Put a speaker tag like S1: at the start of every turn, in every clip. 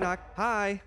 S1: knock. Hi.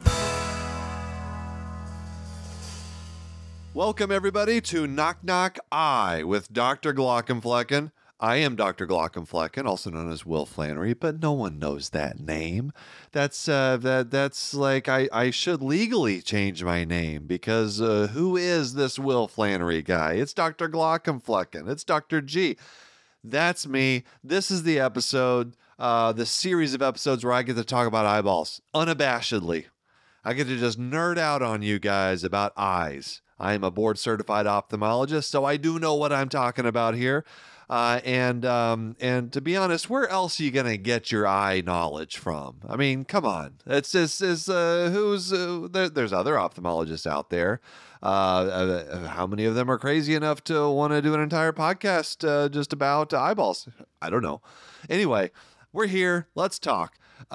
S2: Welcome, everybody, to Knock Knock I with Dr. Glockenflecken. I am Dr. Glockenflecken, also known as Will Flannery, but no one knows that name. That's like I should legally change my name because who is this Will Flannery guy? It's Dr. Glockenflecken. It's Dr. G. That's me. This is the episode, the series of episodes where I get to talk about eyeballs unabashedly. I get to just nerd out on you guys about eyes. I am a board-certified ophthalmologist, so I do know what I'm talking about here. And to be honest, where else are you gonna get your eye knowledge from? I mean, come on. There's other ophthalmologists out there. How many of them are crazy enough to want to do an entire podcast just about eyeballs? I don't know. Anyway, we're here. Let's talk.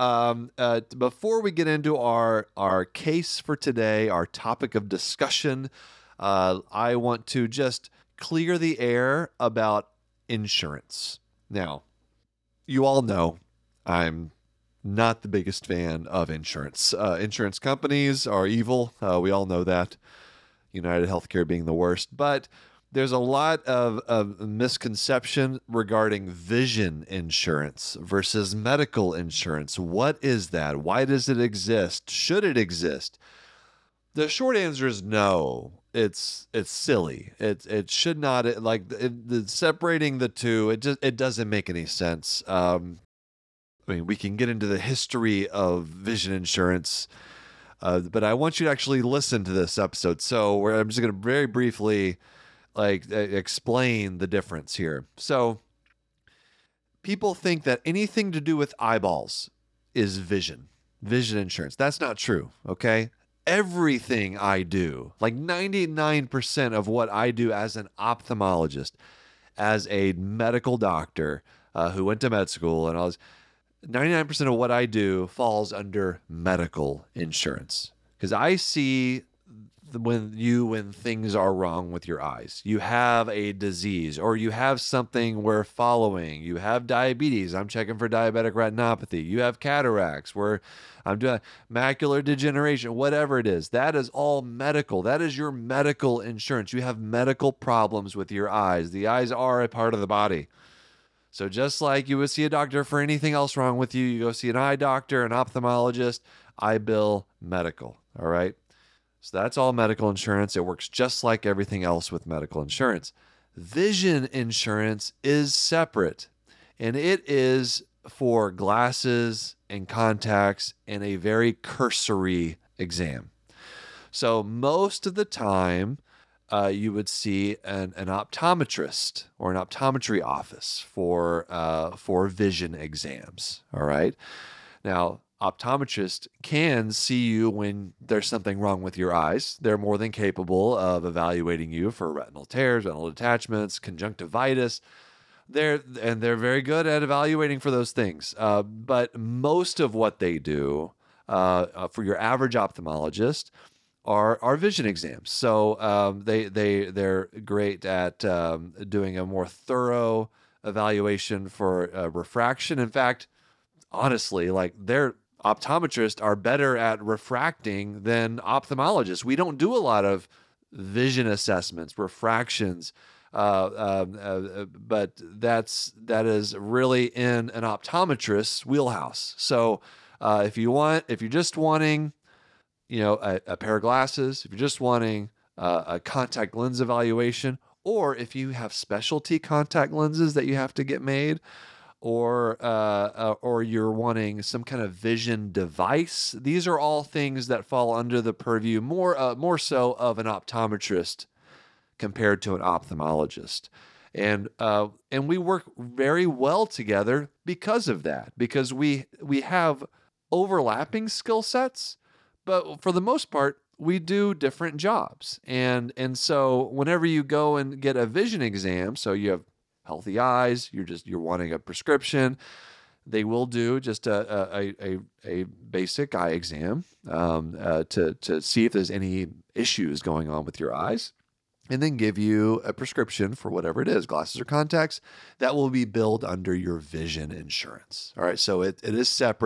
S2: Before we get into our case for today, our topic of discussion, I want to just clear the air about insurance. Now, you all know I'm not the biggest fan of insurance. Insurance companies are evil. We all know that. United Healthcare being the worst. But there's a lot of misconception regarding vision insurance versus medical insurance. What is that? Why does it exist? Should it exist? The short answer is no. It's silly. It should not, separating the two. It doesn't make any sense. I mean, we can get into the history of vision insurance, but I want you to actually listen to this episode. So I'm just going to very briefly explain the difference here. So people think that anything to do with eyeballs is vision insurance. That's not true. Okay. Everything I do, like 99% of what I do as an ophthalmologist, as a medical doctor who went to med school and all this, 99% of what I do falls under medical insurance. Because I see when things are wrong with your eyes. You have a disease or you have something we're following. You have diabetes. I'm checking for diabetic retinopathy. You have cataracts where I'm doing macular degeneration, whatever it is. That is all medical. That is your medical insurance. You have medical problems with your eyes. The eyes are a part of the body. So just like you would see a doctor for anything else wrong with you, you go see an eye doctor, an ophthalmologist, I bill medical. All right. So that's all medical insurance. It works just like everything else with medical insurance. Vision insurance is separate, and it is for glasses and contacts and a very cursory exam. So most of the time, you would see an optometrist or an optometry office for vision exams. All right. Now, optometrists can see you when there's something wrong with your eyes. They're more than capable of evaluating you for retinal tears, retinal detachments, conjunctivitis. They're very good at evaluating for those things. But most of what they do for your average ophthalmologist are vision exams. So they're great at doing a more thorough evaluation for refraction. In fact, honestly, their optometrists are better at refracting than ophthalmologists. We don't do a lot of vision assessments, refractions, but that is really in an optometrist's wheelhouse. So if you're just wanting, a pair of glasses, if you're just wanting a contact lens evaluation, or if you have specialty contact lenses that you have to get made, or you're wanting some kind of vision device. These are all things that fall under the purview more so of an optometrist compared to an ophthalmologist. And we work very well together because of that, because we have overlapping skill sets, but for the most part, we do different jobs. And so whenever you go and get a vision exam, so you have healthy eyes, you're wanting a prescription, they will do just a basic eye exam to see if there's any issues going on with your eyes, and then give you a prescription for whatever it is, glasses or contacts, that will be billed under your vision insurance. All right, so it is separate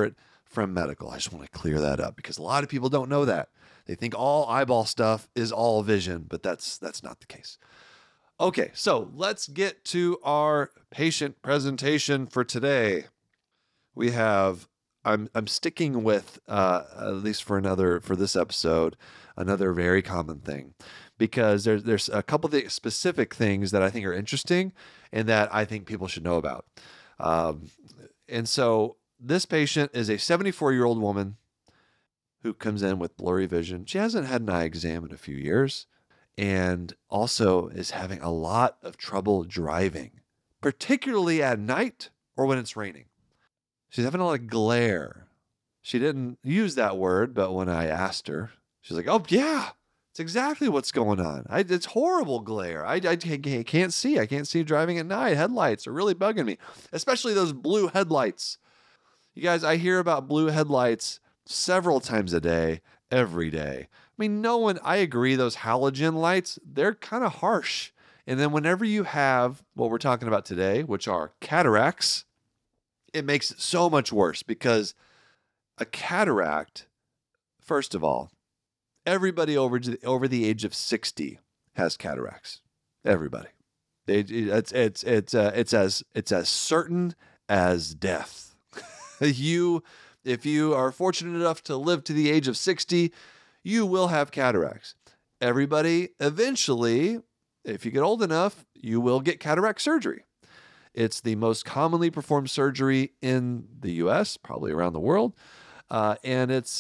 S2: from medical. I just want to clear that up because a lot of people don't know that. They think all eyeball stuff is all vision, but that's not the case. Okay, so let's get to our patient presentation for today. We have, I'm sticking with, at least for this episode, another very common thing, because there's a couple of specific things that I think are interesting and that I think people should know about. And so this patient is a 74-year-old woman who comes in with blurry vision. She hasn't had an eye exam in a few years and also is having a lot of trouble driving, particularly at night or when it's raining. She's having a lot of glare. She didn't use that word, but when I asked her, she's like, oh, yeah, it's exactly what's going on. It's horrible glare. I can't see. I can't see driving at night. Headlights are really bugging me, especially those blue headlights. You guys, I hear about blue headlights several times a day, every day. I mean, I agree, those halogen lights, they're kind of harsh. And then whenever you have what we're talking about today, which are cataracts, it makes it so much worse because a cataract, first of all, everybody over the age of 60 has cataracts. Everybody. It's as certain as death. If you are fortunate enough to live to the age of 60, you will have cataracts. Everybody, eventually, if you get old enough, you will get cataract surgery. It's the most commonly performed surgery in the U.S., probably around the world, and it's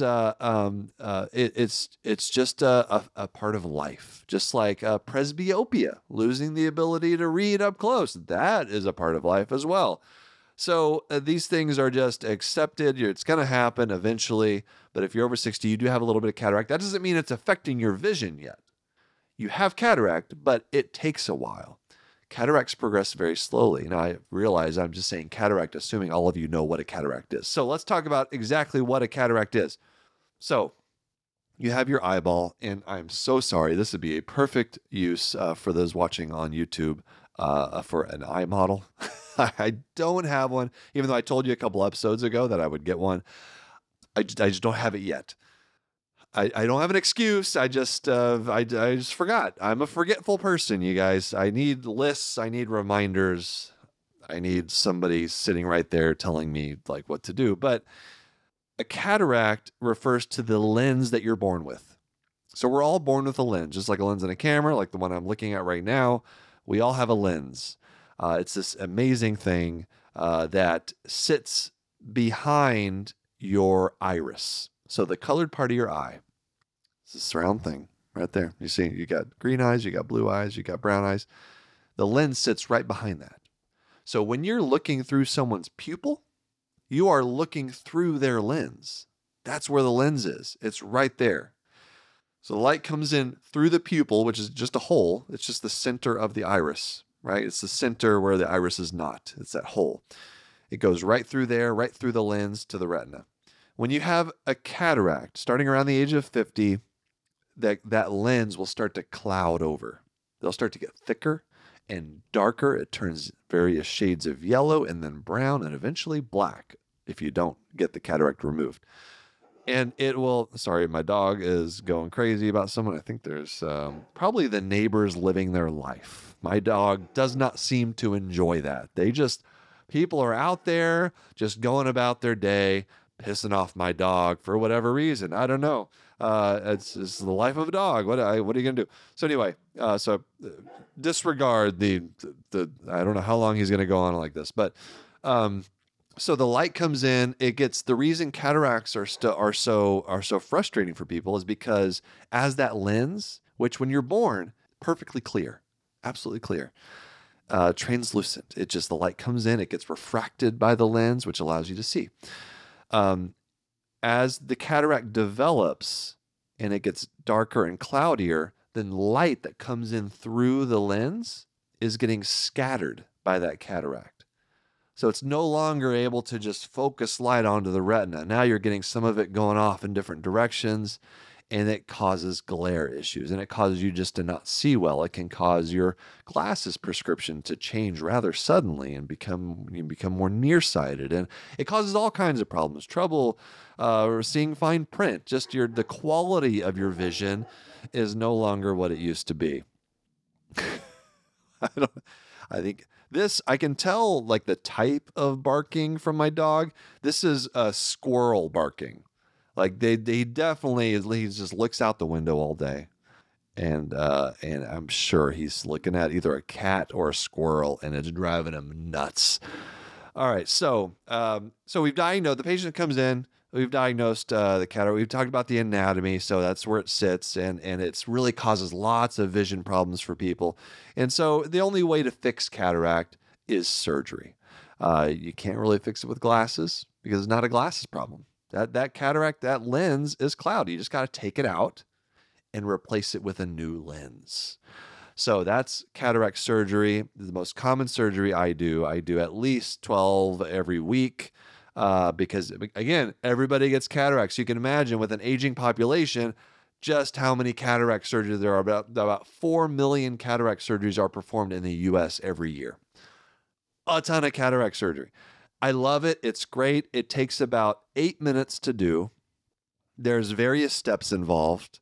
S2: just a part of life, just like presbyopia, losing the ability to read up close. That is a part of life as well. So these things are just accepted. It's going to happen eventually. But if you're over 60, you do have a little bit of cataract. That doesn't mean it's affecting your vision yet. You have cataract, but it takes a while. Cataracts progress very slowly. Now, I realize I'm just saying cataract, assuming all of you know what a cataract is. So let's talk about exactly what a cataract is. So you have your eyeball, and I'm so sorry. This would be a perfect use for those watching on YouTube for an eye model. I don't have one, even though I told you a couple episodes ago that I would get one. I just don't have it yet. I don't have an excuse. I just forgot. I'm a forgetful person, you guys. I need lists. I need reminders. I need somebody sitting right there telling me like what to do. But a cataract refers to the lens that you're born with. So we're all born with a lens, just like a lens in a camera, like the one I'm looking at right now. We all have a lens. It's this amazing thing that sits behind your iris. So the colored part of your eye, it's this round thing right there. You see, you got green eyes, you got blue eyes, you got brown eyes. The lens sits right behind that. So when you're looking through someone's pupil, you are looking through their lens. That's where the lens is. It's right there. So the light comes in through the pupil, which is just a hole. It's just the center of the iris, right? It's the center where the iris is not. It's that hole. It goes right through there, right through the lens to the retina. When you have a cataract, starting around the age of 50, that lens will start to cloud over. They'll start to get thicker and darker. It turns various shades of yellow and then brown and eventually black if you don't get the cataract removed. And it will, sorry, my dog is going crazy about someone. I think there's probably the neighbors living their life. My dog does not seem to enjoy that. People are out there just going about their day, pissing off my dog for whatever reason. I don't know. It's the life of a dog. What are you going to do? So anyway, disregard the I don't know how long he's going to go on like this, but so the light comes in. The reason cataracts are so frustrating for people is because as that lens, which when you're born, perfectly clear, absolutely clear, translucent. The light comes in, it gets refracted by the lens, which allows you to see. As the cataract develops and it gets darker and cloudier, then light that comes in through the lens is getting scattered by that cataract. So it's no longer able to just focus light onto the retina. Now you're getting some of it going off in different directions, and it causes glare issues, and it causes you just to not see well. It can cause your glasses prescription to change rather suddenly and you become more nearsighted, and it causes all kinds of problems. Trouble seeing fine print. Just the quality of your vision is no longer what it used to be. I don't. I think I can tell like the type of barking from my dog. This is a squirrel barking. Like they definitely, he just looks out the window all day. And I'm sure he's looking at either a cat or a squirrel, and it's driving him nuts. All right. So we've diagnosed, the patient comes in, we've diagnosed the cataract. We've talked about the anatomy. So that's where it sits. And it's really causes lots of vision problems for people. And so the only way to fix cataract is surgery. You can't really fix it with glasses because it's not a glasses problem. That cataract, that lens is cloudy. You just got to take it out and replace it with a new lens. So that's cataract surgery. The most common surgery I do at least 12 every week because, again, everybody gets cataracts. You can imagine with an aging population just how many cataract surgeries there are. About 4 million cataract surgeries are performed in the U.S. every year. A ton of cataract surgery. I love it. It's great. It takes about 8 minutes to do. There's various steps involved,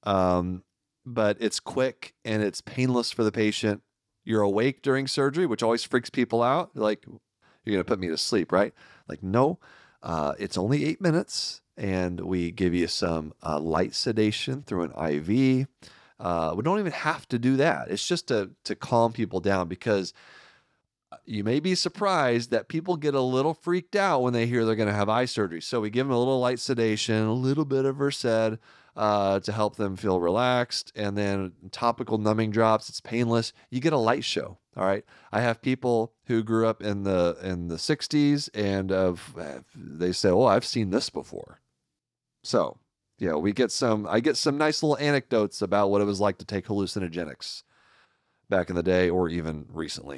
S2: but it's quick and it's painless for the patient. You're awake during surgery, which always freaks people out. Like, you're going to put me to sleep, right? Like, no, it's only 8 minutes, and we give you some light sedation through an IV. We don't even have to do that. It's just to calm people down, because you may be surprised that people get a little freaked out when they hear they're going to have eye surgery. So we give them a little light sedation, a little bit of Versed to help them feel relaxed, and then topical numbing drops. It's painless. You get a light show. All right. I have people who grew up in the 60s, and they say, "Oh, I've seen this before." So yeah, I get some nice little anecdotes about what it was like to take hallucinogenics back in the day, or even recently.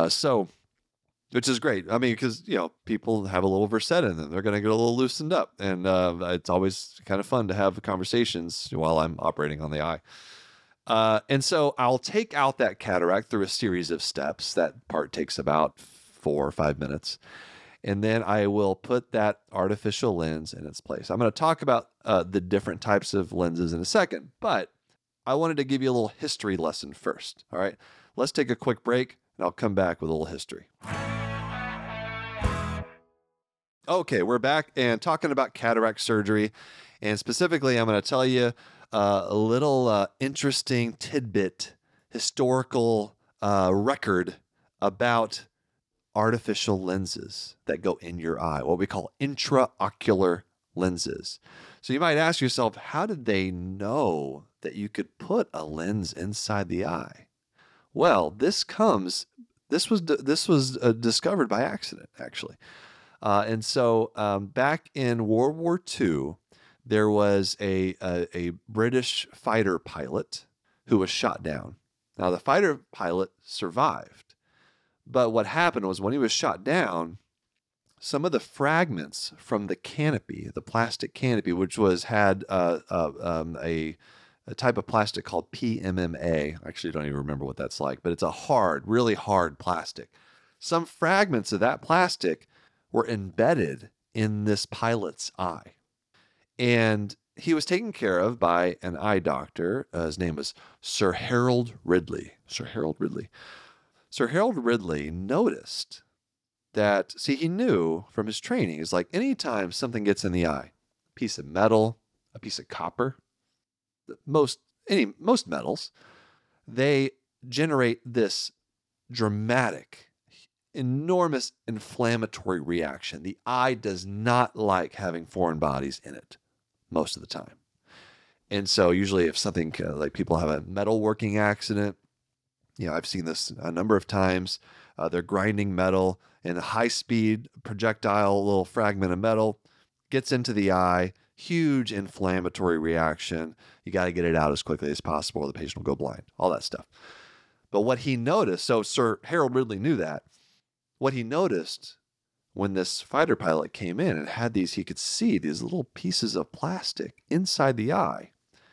S2: Which is great. I mean, because, people have a little Versed in them. They're going to get a little loosened up. And it's always kind of fun to have conversations while I'm operating on the eye. And so I'll take out that cataract through a series of steps. That part takes about 4 or 5 minutes. And then I will put that artificial lens in its place. I'm going to talk about the different types of lenses in a second, but I wanted to give you a little history lesson first. All right, let's take a quick break, and I'll come back with a little history. Okay, we're back and talking about cataract surgery. And specifically, I'm going to tell you a little interesting tidbit, historical record about artificial lenses that go in your eye, what we call intraocular lenses. So you might ask yourself, how did they know that you could put a lens inside the eye? Well, this was discovered by accident, actually. And so back in World War II, there was a British fighter pilot who was shot down. Now, the fighter pilot survived, but what happened was when he was shot down, some of the fragments from the canopy, the plastic canopy, which had a type of plastic called PMMA. I actually don't even remember what that's like, but it's a really hard plastic. Some fragments of that plastic were embedded in this pilot's eye. And he was taken care of by an eye doctor. His name was Sir Harold Ridley. Sir Harold Ridley noticed that, he knew from his training, it's like anytime something gets in the eye, a piece of metal, a piece of copper, most metals, they generate this dramatic, enormous inflammatory reaction. The eye does not like having foreign bodies in it most of the time. And so usually if something like people have a metalworking accident, I've seen this a number of times. They're grinding metal, and a high-speed projectile, little fragment of metal, gets into the eye, huge inflammatory reaction. You got to get it out as quickly as possible or the patient will go blind, all that stuff. But what he noticed, so Sir Harold Ridley knew that. What he noticed when this fighter pilot came in and had he could see these little pieces of plastic inside the eye.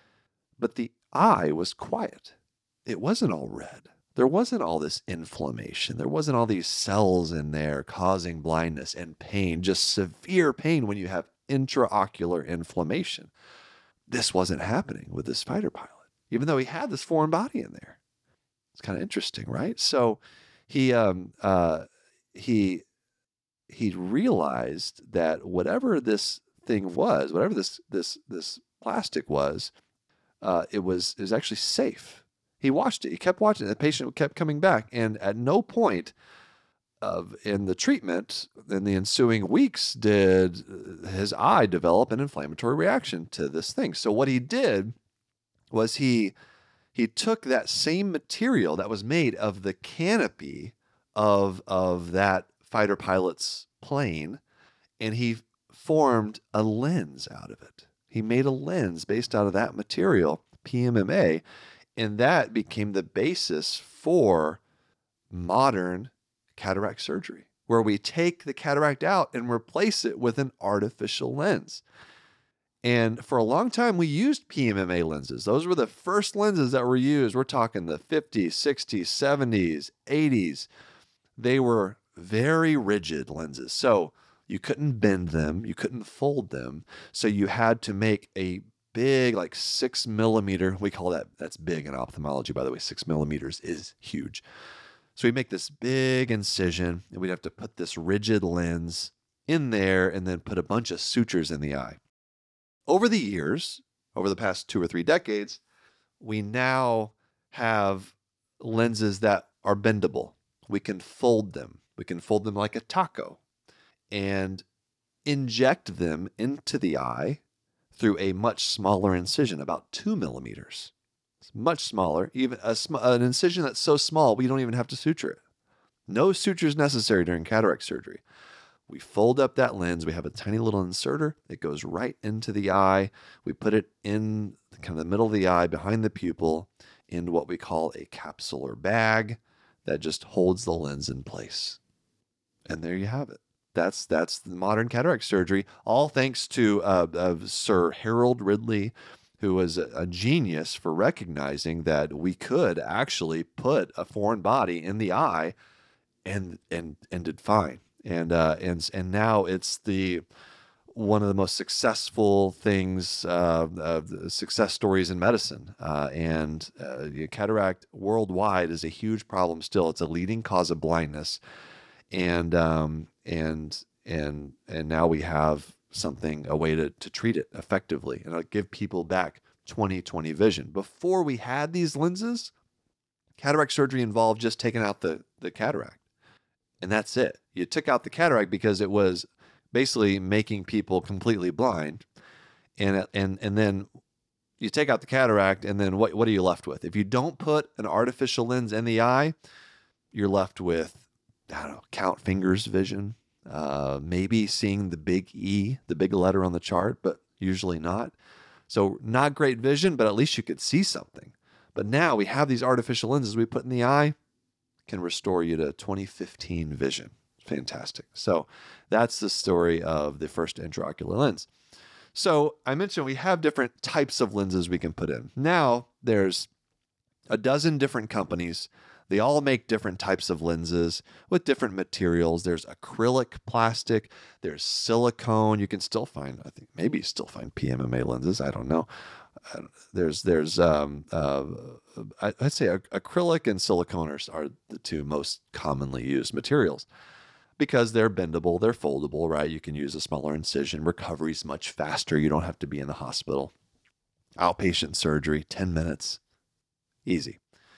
S2: But the eye was quiet. It wasn't all red. There wasn't all this inflammation. There wasn't all these cells in there causing blindness and pain, just severe pain when you have intraocular inflammation. This wasn't happening with this fighter pilot, even though he had this foreign body in there. It's kind of interesting, right? So he realized that whatever this thing was, whatever this plastic was, it was actually safe. He watched it. He kept watching it. The patient kept coming back, and at no point in the treatment in the ensuing weeks did his eye develop an inflammatory reaction to this thing. So what he did was he took that same material that was made of the canopy of that fighter pilot's plane, and he formed a lens out of it. He made a lens based out of that material, PMMA, and that became the basis for modern cataract surgery, where we take the cataract out and replace it with an artificial lens. And for a long time, we used PMMA lenses. Those were the first lenses that were used. We're talking the 50s, 60s, 70s, 80s. They were very rigid lenses. So you couldn't bend them, you couldn't fold them. So you had to make a big, like 6 millimeter, we call that's big in ophthalmology, by the way. 6 millimeters is huge. So we make this big incision, and we'd have to put this rigid lens in there and then put a bunch of sutures in the eye. Over the years, over the past 2 or 3 decades, we now have lenses that are bendable. We can fold them. We can fold them like a taco and inject them into the eye through a much smaller incision, about 2 millimeters. It's much smaller, even an incision that's so small we don't even have to suture it. No sutures necessary during cataract surgery. We fold up that lens. We have a tiny little inserter. It goes right into the eye. We put it in kind of the middle of the eye, behind the pupil, in what we call a capsular bag that just holds the lens in place. And there you have it. That's the modern cataract surgery, all thanks to Sir Harold Ridley, who was a genius for recognizing that we could actually put a foreign body in the eye and did fine. And now it's one of the most successful things, success stories in medicine. Cataract worldwide is a huge problem still. It's a leading cause of blindness, and now we have a way to treat it effectively and give people back 20/20 vision. Before we had these lenses, cataract surgery involved just taking out the cataract. And that's it. You took out the cataract because it was basically making people completely blind. And then you take out the cataract, and then what are you left with? If you don't put an artificial lens in the eye, you're left with, I don't know, count fingers vision, maybe seeing the big E, the big letter on the chart, but usually not. So not great vision, but at least you could see something. But now we have these artificial lenses we put in the eye, can restore you to 20/15 vision. Fantastic. So that's the story of the first intraocular lens. So I mentioned we have different types of lenses we can put in. Now there's a dozen different companies. They all make different types of lenses with different materials. There's acrylic plastic, there's silicone. You can still find, I think maybe you still find PMMA lenses. I don't know. I'd say acrylic and silicone are the two most commonly used materials because they're bendable, they're foldable, right? You can use a smaller incision. Recovery's much faster. You don't have to be in the hospital. Outpatient surgery, 10 minutes, easy.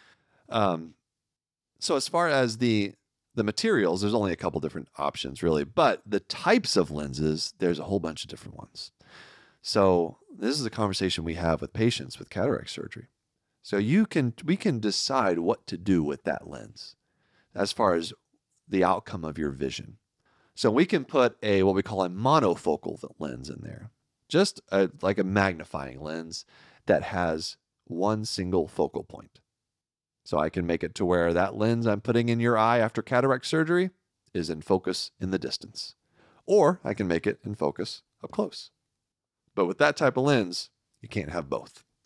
S2: So as far as the materials, there's only a couple different options really, but the types of lenses, there's a whole bunch of different ones. So this is a conversation we have with patients with cataract surgery. So we can decide what to do with that lens as far as the outcome of your vision. So we can put what we call a monofocal lens in there, just like a magnifying lens that has one single focal point. So I can make it to where that lens I'm putting in your eye after cataract surgery is in focus in the distance. Or I can make it in focus up close. But with that type of lens, you can't have both.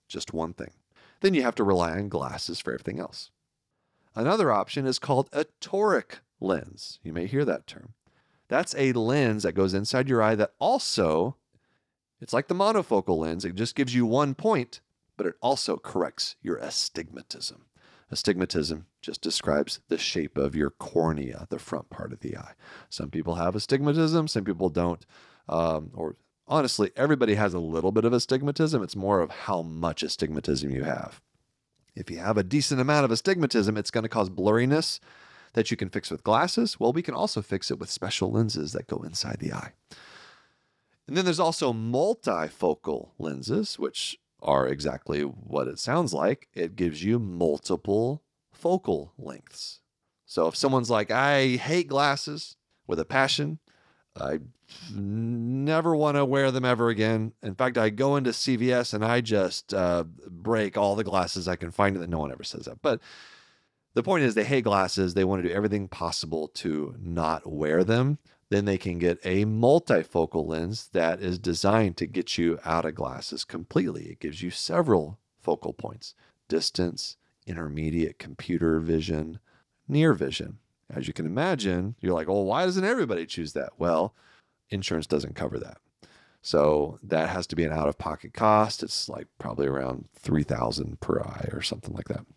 S2: just one thing. Then you have to rely on glasses for everything else. Another option is called a toric lens. You may hear that term. That's a lens that goes inside your eye that also, it's like the monofocal lens. It just gives you one point, but it also corrects your astigmatism. Astigmatism just describes the shape of your cornea, the front part of the eye. Some people have astigmatism, some people don't. Or honestly, everybody has a little bit of astigmatism. It's more of how much astigmatism you have. If you have a decent amount of astigmatism, it's going to cause blurriness that you can fix with glasses. Well, we can also fix it with special lenses that go inside the eye. And then there's also multifocal lenses, which are exactly what it sounds like. It gives you multiple focal lengths. So if someone's like, I hate glasses with a passion, I never want to wear them ever again. In fact, I go into CVS and I just break all the glasses I can find. That no one ever says that. But the point is they hate glasses. They want to do everything possible to not wear them. Then they can get a multifocal lens that is designed to get you out of glasses completely. It gives you several focal points: distance, intermediate, computer vision, near vision. As you can imagine, you're like, oh, why doesn't everybody choose that? Well, insurance doesn't cover that. So that has to be an out-of-pocket cost. It's like probably around $3,000 per eye or something like that.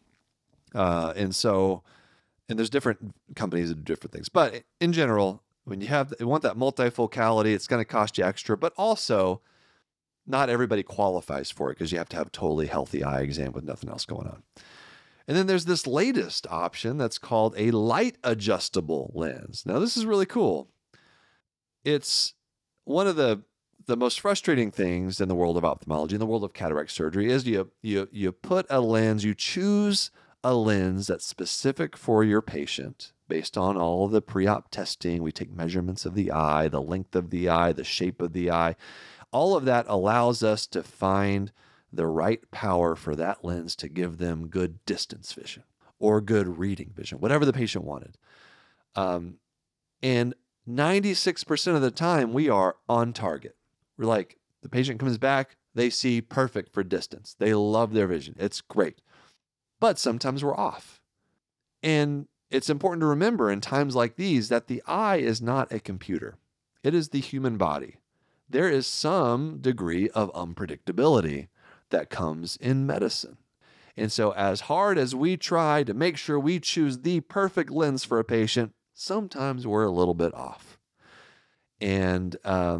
S2: And there's different companies that do different things. But in general, when you want that multifocality, it's going to cost you extra, but also not everybody qualifies for it because you have to have a totally healthy eye exam with nothing else going on. And then there's this latest option that's called a light adjustable lens. Now, this is really cool. It's one of the most frustrating things in the world of ophthalmology, in the world of cataract surgery, is you put a lens, you choose a lens that's specific for your patient based on all the pre-op testing. We take measurements of the eye, the length of the eye, the shape of the eye. All of that allows us to find the right power for that lens to give them good distance vision or good reading vision, whatever the patient wanted. And 96% of the time, we are on target. We're like, the patient comes back, they see perfect for distance. They love their vision. It's great. But sometimes we're off. And it's important to remember in times like these that the eye is not a computer. It is the human body. There is some degree of unpredictability that comes in medicine. And so as hard as we try to make sure we choose the perfect lens for a patient, sometimes we're a little bit off. And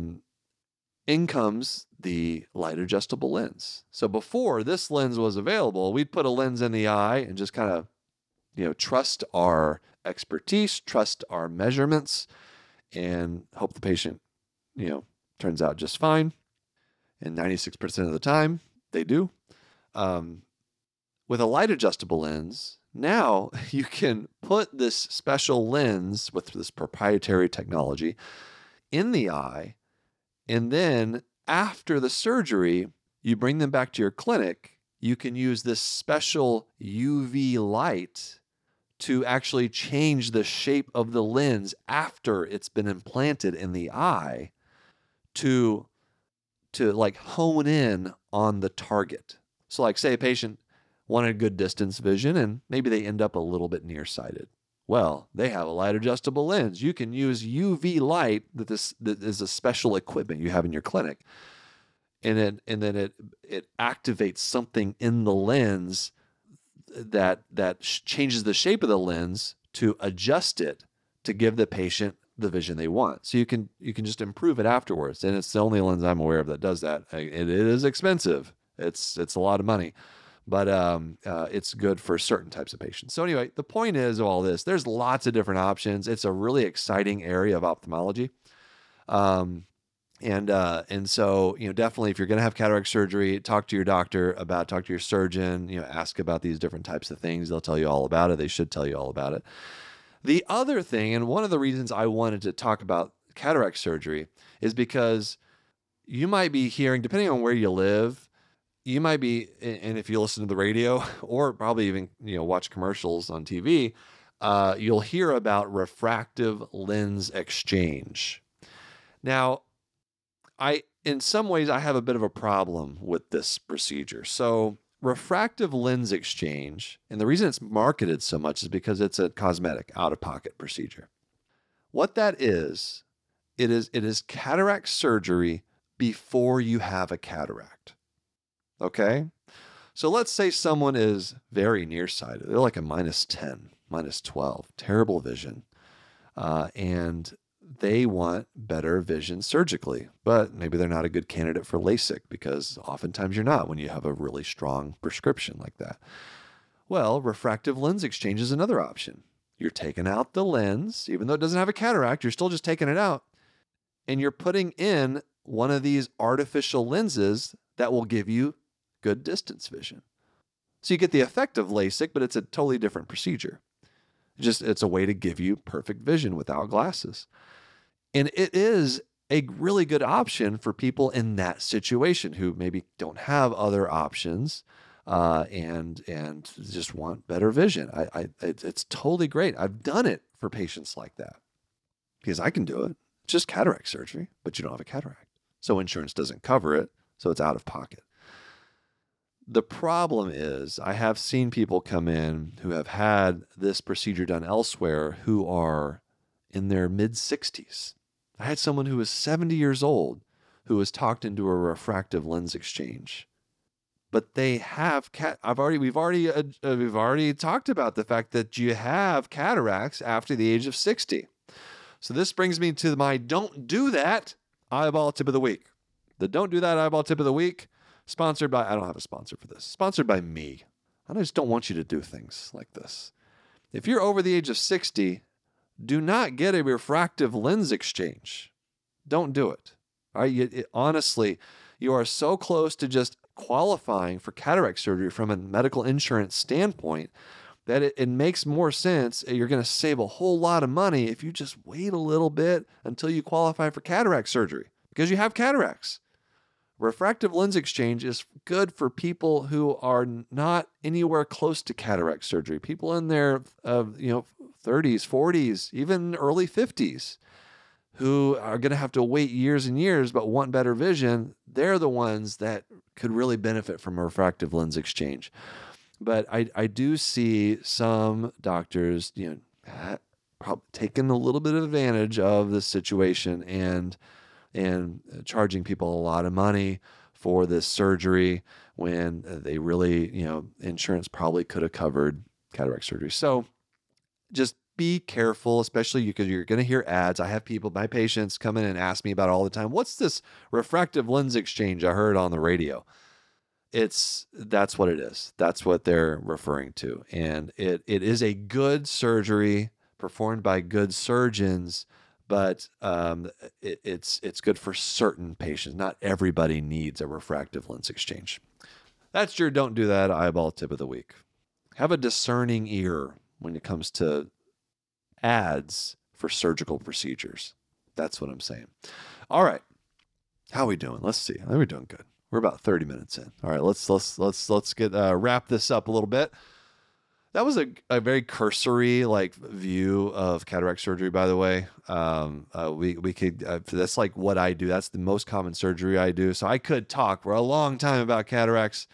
S2: in comes the light adjustable lens. So before this lens was available, we'd put a lens in the eye and just kind of, trust our expertise, trust our measurements, and hope the patient, turns out just fine. And 96% of the time, they do. With a light adjustable lens, now you can put this special lens with this proprietary technology in the eye, and then after the surgery, you bring them back to your clinic. You can use this special UV light to actually change the shape of the lens after it's been implanted in the eye to like hone in on the target. So like say a patient wanted good distance vision and maybe they end up a little bit nearsighted. Well, they have a light adjustable lens. You can use UV light that is a special equipment you have in your clinic. And then it activates something in the lens that changes the shape of the lens to adjust it to give the patient the vision they want. So you can just improve it afterwards. And it's the only lens I'm aware of that does that. It is expensive. It's a lot of money, but it's good for certain types of patients. So anyway, the point is of all this, there's lots of different options. It's a really exciting area of ophthalmology. And so, definitely if you're going to have cataract surgery, talk to your doctor talk to your surgeon, ask about these different types of things. They'll tell you all about it. They should tell you all about it. The other thing, and one of the reasons I wanted to talk about cataract surgery is because you might be hearing, depending on where you live, you might be, and if you listen to the radio or probably even, watch commercials on TV, you'll hear about refractive lens exchange. Now, in some ways, I have a bit of a problem with this procedure. So refractive lens exchange, and the reason it's marketed so much is because it's a cosmetic, out-of-pocket procedure. What that is, it is cataract surgery before you have a cataract. Okay? So let's say someone is very nearsighted. They're like a -10, -12, terrible vision. And they want better vision surgically, but maybe they're not a good candidate for LASIK because oftentimes you're not when you have a really strong prescription like that. Well, refractive lens exchange is another option. You're taking out the lens, even though it doesn't have a cataract, you're still just taking it out, and you're putting in one of these artificial lenses that will give you good distance vision. So you get the effect of LASIK, but it's a totally different procedure. It's a way to give you perfect vision without glasses. And it is a really good option for people in that situation who maybe don't have other options and just want better vision. It's totally great. I've done it for patients like that because I can do it. It's just cataract surgery, but you don't have a cataract. So insurance doesn't cover it, so it's out of pocket. The problem is I have seen people come in who have had this procedure done elsewhere who are in their mid-60s. I had someone who was 70 years old who was talked into a refractive lens exchange. But they have we've already talked about the fact that you have cataracts after the age of 60. So this brings me to my don't do that eyeball tip of the week. The don't do that eyeball tip of the week, sponsored by, I don't have a sponsor for this, sponsored by me. I just don't want you to do things like this. If you're over the age of 60, do not get a refractive lens exchange. Don't do it. All right? Honestly, you are so close to just qualifying for cataract surgery from a medical insurance standpoint that it makes more sense. You're going to save a whole lot of money if you just wait a little bit until you qualify for cataract surgery because you have cataracts. Refractive lens exchange is good for people who are not anywhere close to cataract surgery. People in their 30s, 40s, even early 50s who are going to have to wait years and years but want better vision. They're the ones that could really benefit from a refractive lens exchange. But I do see some doctors, probably taking a little bit of advantage of this situation and charging people a lot of money for this surgery when they really, insurance probably could have covered cataract surgery. So just be careful, especially because you're going to hear ads. I have my patients come in and ask me about it all the time. What's this refractive lens exchange I heard on the radio? That's what it is. That's what they're referring to. And it is a good surgery performed by good surgeons, but it's good for certain patients. Not everybody needs a refractive lens exchange. That's your don't do that eyeball tip of the week. Have a discerning ear when it comes to ads for surgical procedures. That's what I'm saying. All right. How are we doing? Let's see. I think we're doing good. We're about 30 minutes in. All right, let's get wrap this up a little bit. That was a very cursory view of cataract surgery, by the way. We could that's like what I do. That's the most common surgery I do. So I could talk for a long time about cataracts,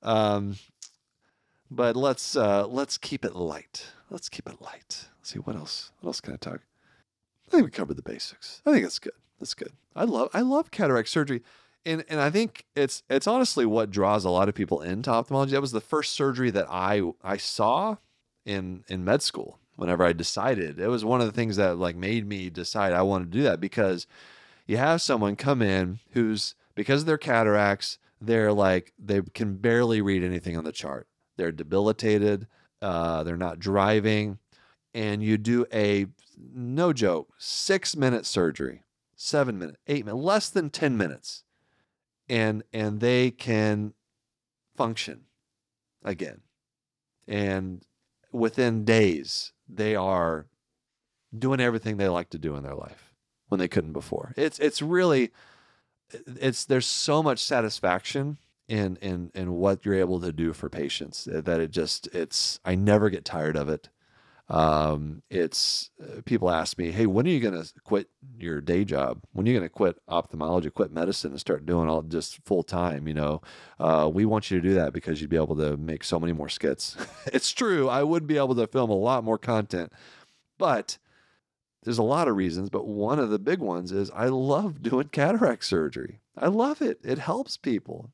S2: but let's keep it light. Let's keep it light. Let's see what else. What else can I talk? I think we covered the basics. I think that's good. That's good. I love cataract surgery. And I think it's honestly what draws a lot of people into ophthalmology. That was the first surgery that I saw in med school. Whenever I decided, it was one of the things that made me decide I wanted to do that, because you have someone come in who's, because of their cataracts, they can barely read anything on the chart. They're debilitated. They're not driving, and you do a, no joke, 6-minute surgery, 7 minutes, 8 minutes, less than 10 minutes. And they can function again. And within days, they are doing everything they like to do in their life when they couldn't before. It's really, there's so much satisfaction in what you're able to do for patients that I never get tired of it. It's people ask me, hey, when are you going to quit your day job? When are you going to quit ophthalmology, quit medicine, and start doing all just full time? We want you to do that because you'd be able to make so many more skits. It's true. I would be able to film a lot more content, but there's a lot of reasons. But one of the big ones is I love doing cataract surgery. I love it. It helps people.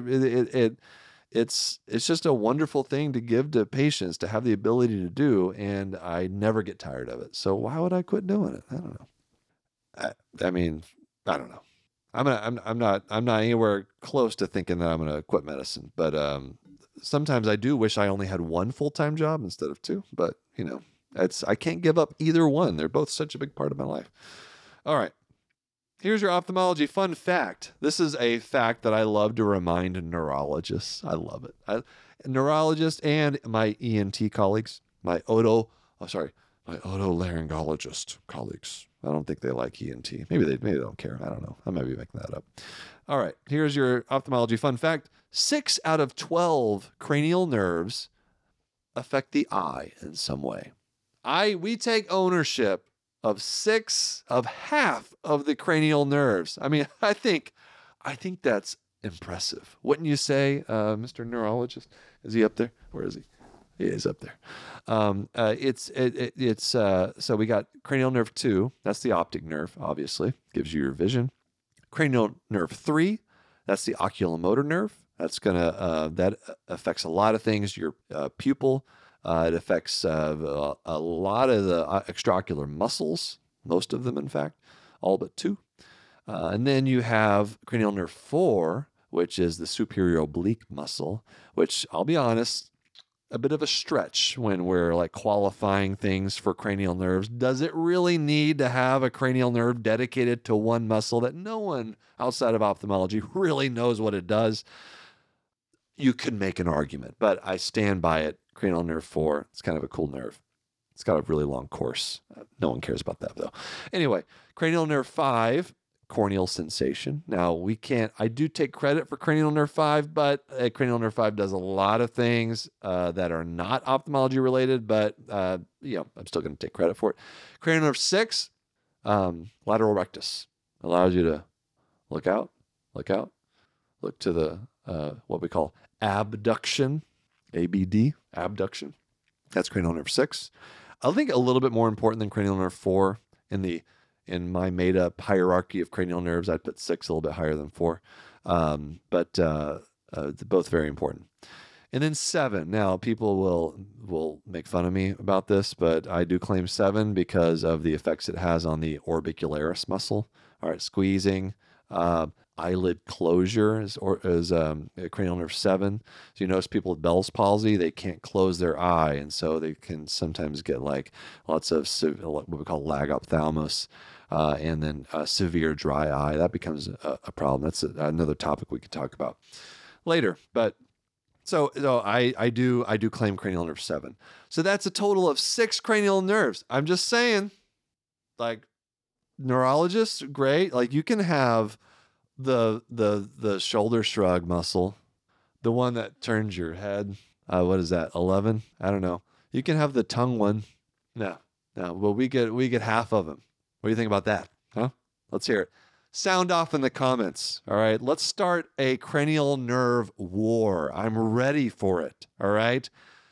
S2: It's just a wonderful thing to give to patients to have the ability to do, and I never get tired of it. So why would I quit doing it? I don't know. I mean, I don't know. I'm not anywhere close to thinking that I'm gonna quit medicine, but sometimes I do wish I only had one full-time job instead of two. But I can't give up either one. They're both such a big part of my life. All right. Here's your ophthalmology fun fact. This is a fact that I love to remind neurologists. I love it. Neurologists and my ENT colleagues, my otolaryngologist colleagues. I don't think they like ENT. Maybe they don't care. I don't know. I might be making that up. All right. Here's your ophthalmology fun fact. 6 out of 12 cranial nerves affect the eye in some way. We take ownership of half of the cranial nerves. I mean, I think that's impressive. Wouldn't you say, Mr. Neurologist? Is he up there? Where is he? He is up there. So we got cranial nerve 2. That's the optic nerve, obviously. Gives you your vision. Cranial nerve 3. That's the oculomotor nerve. That affects a lot of things. Your pupil. It affects a lot of the extraocular muscles, most of them, in fact, all but 2. And then you have cranial nerve 4, which is the superior oblique muscle, which I'll be honest, a bit of a stretch when we're like qualifying things for cranial nerves. Does it really need to have a cranial nerve dedicated to one muscle that no one outside of ophthalmology really knows what it does? You could make an argument, but I stand by it. Cranial nerve 4, it's kind of a cool nerve. It's got a really long course. No one cares about that, though. Anyway, cranial nerve 5, corneal sensation. Now, I do take credit for cranial nerve 5, but cranial nerve 5 does a lot of things that are not ophthalmology related, but I'm still going to take credit for it. Cranial nerve 6, lateral rectus, allows you to look out, look to the, what we call abduction, ABD, abduction. That's cranial nerve 6. I think a little bit more important than cranial nerve 4 in my made up hierarchy of cranial nerves. I'd put 6 a little bit higher than 4, but they're both very important. And then 7. Now people will make fun of me about this, but I do claim 7 because of the effects it has on the orbicularis muscle. All right, squeezing. Eyelid closure is cranial nerve 7. So you notice people with Bell's palsy, they can't close their eye, and so they can sometimes get like lots of what we call lag ophthalmos, and then severe dry eye. That becomes a problem. That's another topic we could talk about later. But so I do claim cranial nerve 7. So that's a total of 6 cranial nerves. I'm just saying, like, neurologists, great. Like, you can have the shoulder shrug muscle, the one that turns your head. What is that? 11? I don't know. You can have the tongue one. No. Well, we get half of them. What do you think about that? Huh? Let's hear it. Sound off in the comments. All right. Let's start a cranial nerve war. I'm ready for it. All right.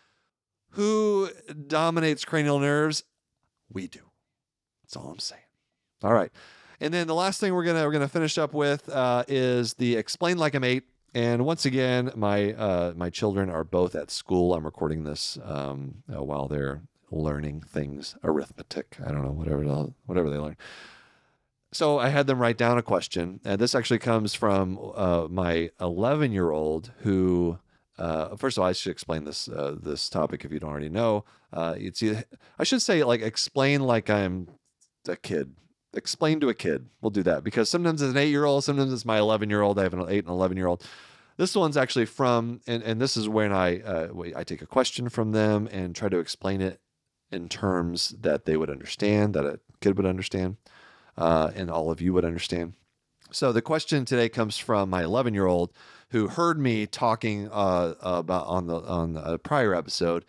S2: Who dominates cranial nerves? We do. That's all I'm saying. All right. And then the last thing we're gonna finish up with is the Explain Like I'm 8. And once again, my children are both at school. I'm recording this while they're learning things, arithmetic. I don't know, whatever they learn. So I had them write down a question, and this actually comes from my 11-year-old who. First of all, I should explain this topic if you don't already know. I should say, like, explain like I'm a kid. Explain to a kid. We'll do that because sometimes it's an 8-year-old, sometimes it's my 11-year-old. I have an 8 and 11-year-old. This one's actually from, and this is when I take a question from them and try to explain it in terms that they would understand, that a kid would understand, and all of you would understand. So the question today comes from my 11-year-old who heard me talking about on a prior episode,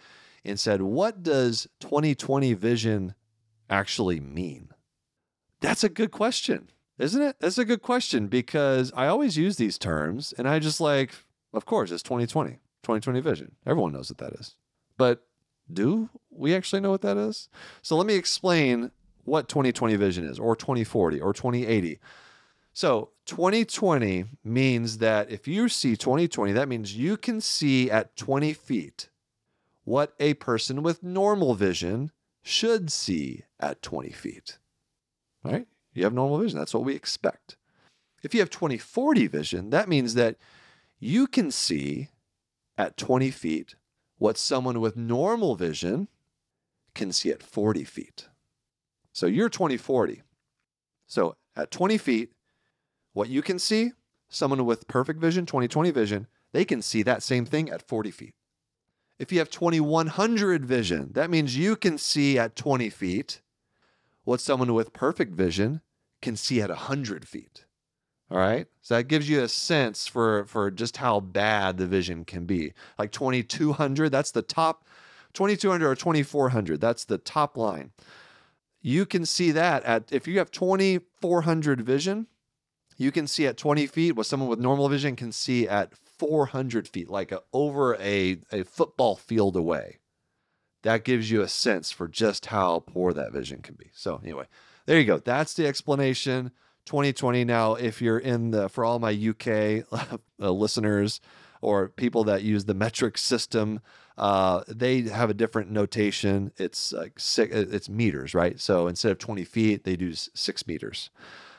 S2: and said, what does 2020 vision actually mean? That's a good question, isn't it? That's a good question because I always use these terms and I just like, of course, it's 2020 vision. Everyone knows what that is. But do we actually know what that is? So let me explain what 2020 vision is, or 2040, or 2080. So 2020 means that if you see 2020, that means you can see at 20 feet what a person with normal vision should see at 20 feet. Right? You have normal vision. That's what we expect. If you have 2040 vision, that means that you can see at 20 feet what someone with normal vision can see at 40 feet. So you're 2040. So at 20 feet, what you can see, someone with perfect vision, 20/20 vision, they can see that same thing at 40 feet. If you have 2100 vision, that means you can see at 20 feet what someone with perfect vision can see at 100 feet. All right. So that gives you a sense for just how bad the vision can be. Like 2200, that's the top, 2200 or 2400, that's the top line. You can see that if you have 2400 vision, you can see at 20 feet what someone with normal vision can see at 400 feet, like over a football field away. That gives you a sense for just how poor that vision can be. So anyway, there you go. That's the explanation. 2020. Now, if you're for all my UK listeners or people that use the metric system, they have a different notation. It's like it's meters, right? So instead of 20 feet, they do 6 meters.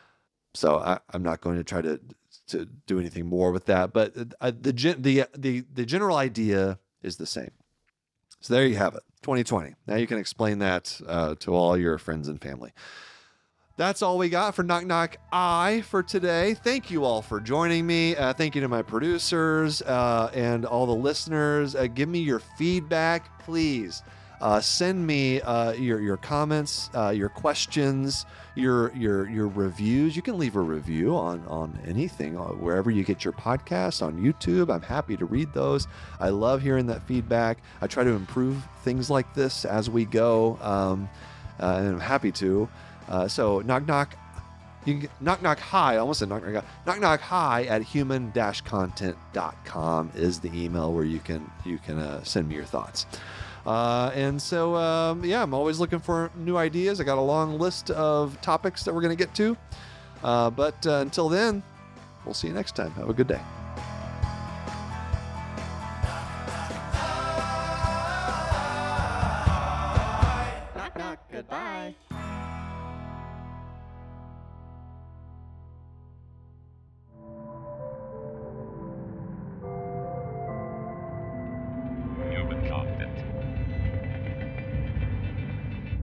S2: So I'm not going to try to do anything more with that, but the general idea is the same. So there you have it, 2020. Now you can explain that to all your friends and family. That's all we got for Knock Knock I for today. Thank you all for joining me. Thank you to my producers and all the listeners. Give me your feedback, please. Send me your comments, your questions, your reviews. You can leave a review on anything, wherever you get your podcasts, on YouTube. I'm happy to read those. I love hearing that feedback. I try to improve things like this as we go, and I'm happy to. So knock knock hi, I almost said knock knock hi at human-content.com is the email where you can send me your thoughts. And so, I'm always looking for new ideas. I got a long list of topics that we're going to get to. But until then, we'll see you next time. Have a good day.